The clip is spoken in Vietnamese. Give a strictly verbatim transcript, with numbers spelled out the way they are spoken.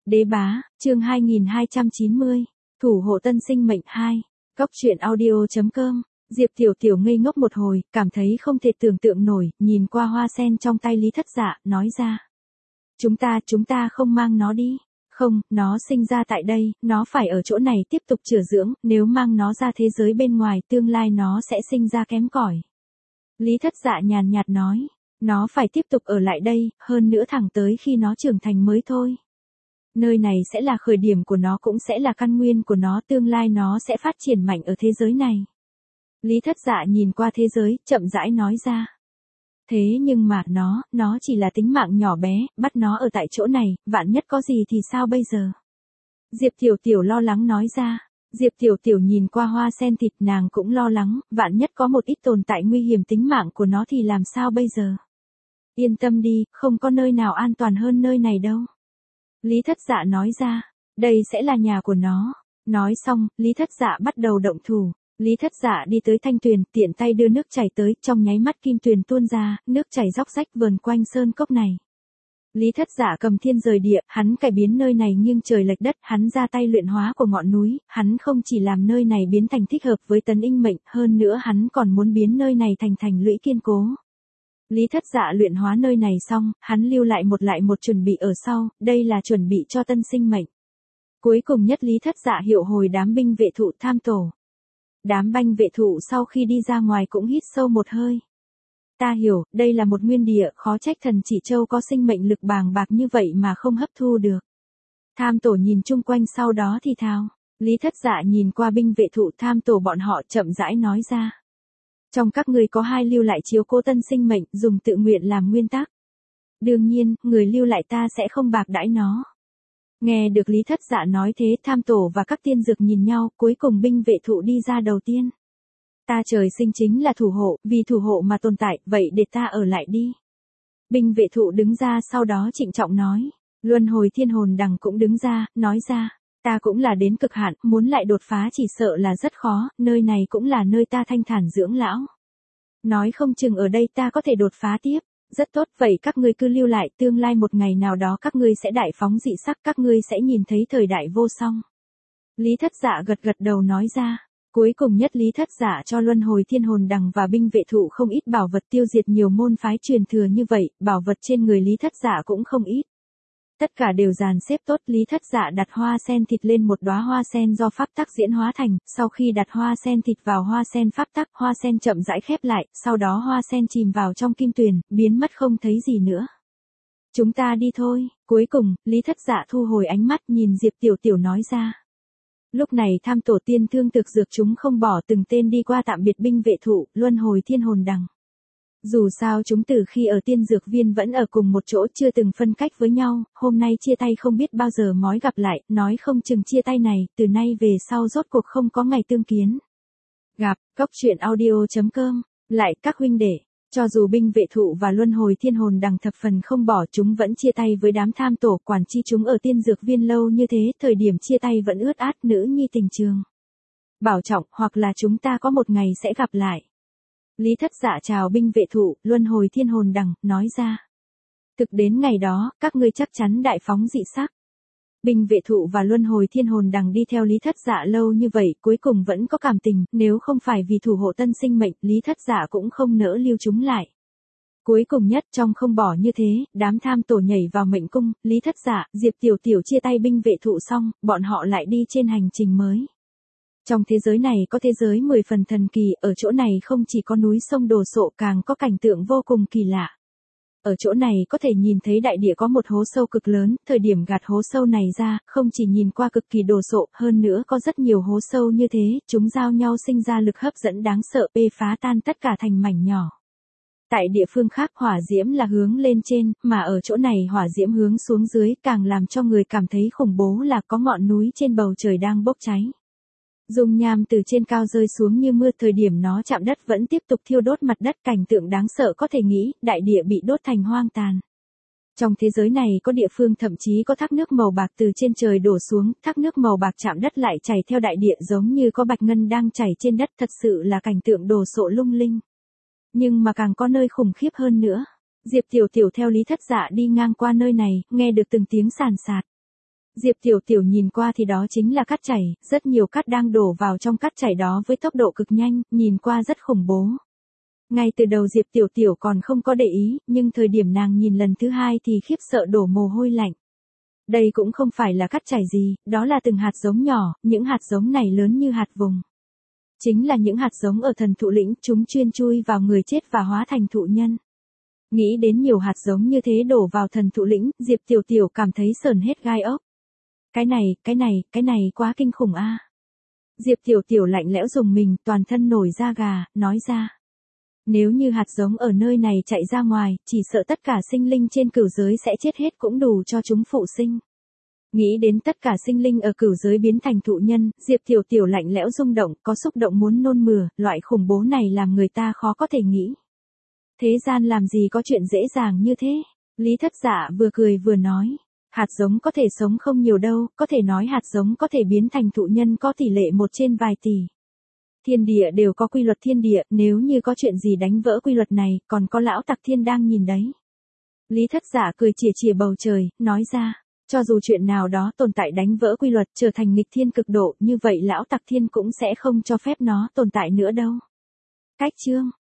Đế bá, chương hai nghìn hai trăm chín mươi, thủ hộ tân sinh mệnh hai, Cốc truyện audio.com. Diệp Tiểu Tiểu ngây ngốc một hồi, cảm thấy không thể tưởng tượng nổi, nhìn qua hoa sen trong tay Lý Thất Dạ, nói ra. Chúng ta, chúng ta không mang nó đi. Không, nó sinh ra tại đây, nó phải ở chỗ này tiếp tục chữa dưỡng, nếu mang nó ra thế giới bên ngoài, tương lai nó sẽ sinh ra kém cỏi. Lý Thất Dạ nhàn nhạt nói, nó phải tiếp tục ở lại đây, hơn nữa thẳng tới khi nó trưởng thành mới thôi. Nơi này sẽ là khởi điểm của nó, cũng sẽ là căn nguyên của nó, tương lai nó sẽ phát triển mạnh ở thế giới này. Lý Thất Dạ nhìn qua thế giới, chậm rãi nói ra. Thế nhưng mà, nó, nó chỉ là tính mạng nhỏ bé, bắt nó ở tại chỗ này, vạn nhất có gì thì sao bây giờ? Diệp Tiểu Tiểu lo lắng nói ra. Diệp Tiểu Tiểu nhìn qua hoa sen thịt, nàng cũng lo lắng, vạn nhất có một ít tồn tại nguy hiểm tính mạng của nó thì làm sao bây giờ? Yên tâm đi, không có nơi nào an toàn hơn nơi này đâu. Lý Thất Dạ nói ra, đây sẽ là nhà của nó. Nói xong, Lý Thất Dạ bắt đầu động thủ. Lý Thất Dạ đi tới thanh tuyền, tiện tay đưa nước chảy tới, trong nháy mắt kim tuyền tuôn ra, nước chảy róc rách vờn quanh sơn cốc này. Lý Thất Dạ cầm thiên rời địa, hắn cải biến nơi này nghiêng trời lệch đất, hắn ra tay luyện hóa của ngọn núi, hắn không chỉ làm nơi này biến thành thích hợp với tấn inh mệnh, hơn nữa hắn còn muốn biến nơi này thành thành lũy kiên cố. Lý Thất Dạ luyện hóa nơi này xong, hắn lưu lại một lại một chuẩn bị ở sau, đây là chuẩn bị cho tân sinh mệnh. Cuối cùng nhất Lý Thất Dạ hiệu hồi đám binh vệ thụ tham tổ. Đám banh vệ thụ sau khi đi ra ngoài cũng hít sâu một hơi. Ta hiểu, đây là một nguyên địa, khó trách thần chỉ châu có sinh mệnh lực bàng bạc như vậy mà không hấp thu được. Tham tổ nhìn chung quanh sau đó thì thào. Lý Thất Dạ nhìn qua binh vệ thụ tham tổ bọn họ chậm rãi nói ra. Trong các người có hai lưu lại chiếu cố tân sinh mệnh, dùng tự nguyện làm nguyên tắc. Đương nhiên, người lưu lại ta sẽ không bạc đãi nó. Nghe được Lý Thất Dạ nói thế, tham tổ và các tiên dược nhìn nhau, cuối cùng binh vệ thụ đi ra đầu tiên. Ta trời sinh chính là thủ hộ, vì thủ hộ mà tồn tại, vậy để ta ở lại đi. Binh vệ thụ đứng ra sau đó trịnh trọng nói. Luân hồi thiên hồn đằng cũng đứng ra, nói ra. Ta cũng là đến cực hạn, muốn lại đột phá chỉ sợ là rất khó, nơi này cũng là nơi ta thanh thản dưỡng lão. Nói không chừng ở đây ta có thể đột phá tiếp. Rất tốt, vậy các ngươi cứ lưu lại, tương lai một ngày nào đó các ngươi sẽ đại phóng dị sắc, các ngươi sẽ nhìn thấy thời đại vô song. Lý Thất Dạ gật gật đầu nói ra. Cuối cùng nhất Lý Thất Dạ cho luân hồi thiên hồn đằng và binh vệ thụ không ít bảo vật, tiêu diệt nhiều môn phái truyền thừa như vậy, bảo vật trên người Lý Thất Dạ cũng không ít. Tất cả đều dàn xếp tốt, Lý Thất Dạ đặt hoa sen thịt lên một đóa hoa sen do pháp tắc diễn hóa thành, sau khi đặt hoa sen thịt vào hoa sen pháp tắc, hoa sen chậm rãi khép lại, sau đó hoa sen chìm vào trong kim tuyền, biến mất không thấy gì nữa. Chúng ta đi thôi. Cuối cùng, Lý Thất Dạ thu hồi ánh mắt nhìn Diệp Tiểu Tiểu nói ra. Lúc này tham tổ tiên thương thực dược chúng không bỏ từng tên đi qua tạm biệt binh vệ thụ, luân hồi thiên hồn đằng. Dù sao chúng từ khi ở tiên dược viên vẫn ở cùng một chỗ, chưa từng phân cách với nhau, hôm nay chia tay không biết bao giờ mới gặp lại, nói không chừng chia tay này, từ nay về sau rốt cuộc không có ngày tương kiến. Gặp, Cốc truyện audio.com, lại các huynh đệ, cho dù binh vệ thụ và luân hồi thiên hồn đằng thập phần không bỏ, chúng vẫn chia tay với đám tham tổ, quản chi chúng ở tiên dược viên lâu như thế, thời điểm chia tay vẫn ướt át, nữ nhi tình trường. Bảo trọng, hoặc là chúng ta có một ngày sẽ gặp lại. Lý Thất Dạ chào binh vệ thụ, luân hồi thiên hồn đằng, nói ra. Thực đến ngày đó, các ngươi chắc chắn đại phóng dị sắc. Binh vệ thụ và luân hồi thiên hồn đằng đi theo Lý Thất Dạ lâu như vậy, cuối cùng vẫn có cảm tình, nếu không phải vì thủ hộ tân sinh mệnh, Lý Thất Dạ cũng không nỡ lưu chúng lại. Cuối cùng nhất trong không bỏ như thế, đám tham tổ nhảy vào mệnh cung, Lý Thất Dạ, Diệp Tiểu Tiểu chia tay binh vệ thụ xong, bọn họ lại đi trên hành trình mới. Trong thế giới này có thế giới mười phần thần kỳ, ở chỗ này không chỉ có núi sông đồ sộ, càng có cảnh tượng vô cùng kỳ lạ. Ở chỗ này có thể nhìn thấy đại địa có một hố sâu cực lớn, thời điểm gạt hố sâu này ra, không chỉ nhìn qua cực kỳ đồ sộ, hơn nữa có rất nhiều hố sâu như thế, chúng giao nhau sinh ra lực hấp dẫn đáng sợ, bê phá tan tất cả thành mảnh nhỏ. Tại địa phương khác hỏa diễm là hướng lên trên, mà ở chỗ này hỏa diễm hướng xuống dưới, càng làm cho người cảm thấy khủng bố là có ngọn núi trên bầu trời đang bốc cháy. Dung nham từ trên cao rơi xuống như mưa, thời điểm nó chạm đất vẫn tiếp tục thiêu đốt mặt đất, cảnh tượng đáng sợ có thể nghĩ, đại địa bị đốt thành hoang tàn. Trong thế giới này có địa phương thậm chí có thác nước màu bạc từ trên trời đổ xuống, thác nước màu bạc chạm đất lại chảy theo đại địa giống như có bạch ngân đang chảy trên đất, thật sự là cảnh tượng đồ sộ lung linh. Nhưng mà càng có nơi khủng khiếp hơn nữa. Diệp Tiểu Tiểu theo Lý Thất Dạ đi ngang qua nơi này, nghe được từng tiếng sàn sạt. Diệp Tiểu Tiểu nhìn qua thì đó chính là cát chảy, rất nhiều cát đang đổ vào trong cát chảy đó với tốc độ cực nhanh, nhìn qua rất khủng bố. Ngay từ đầu Diệp Tiểu Tiểu còn không có để ý, nhưng thời điểm nàng nhìn lần thứ hai thì khiếp sợ đổ mồ hôi lạnh. Đây cũng không phải là cát chảy gì, đó là từng hạt giống nhỏ, những hạt giống này lớn như hạt vùng. Chính là những hạt giống ở thần thụ lĩnh, chúng chuyên chui vào người chết và hóa thành thụ nhân. Nghĩ đến nhiều hạt giống như thế đổ vào thần thụ lĩnh, Diệp Tiểu Tiểu cảm thấy sởn hết gai ốc. Cái này, cái này, cái này quá kinh khủng a. Diệp Tiểu Tiểu lạnh lẽo rùng mình, toàn thân nổi da gà, nói ra. Nếu như hạt giống ở nơi này chạy ra ngoài, chỉ sợ tất cả sinh linh trên cửu giới sẽ chết hết cũng đủ cho chúng phụ sinh. Nghĩ đến tất cả sinh linh ở cửu giới biến thành thụ nhân, Diệp Tiểu Tiểu lạnh lẽo rung động, có xúc động muốn nôn mửa, loại khủng bố này làm người ta khó có thể nghĩ. Thế gian làm gì có chuyện dễ dàng như thế? Lý Thất Dạ vừa cười vừa nói. Hạt giống có thể sống không nhiều đâu, có thể nói hạt giống có thể biến thành thụ nhân có tỷ lệ một trên vài tỷ. Thiên địa đều có quy luật thiên địa, nếu như có chuyện gì đánh vỡ quy luật này, còn có lão Tặc Thiên đang nhìn đấy. Lý Thất Dạ cười chìa chìa bầu trời, nói ra, cho dù chuyện nào đó tồn tại đánh vỡ quy luật trở thành nghịch thiên cực độ, như vậy lão Tặc Thiên cũng sẽ không cho phép nó tồn tại nữa đâu. Cách chương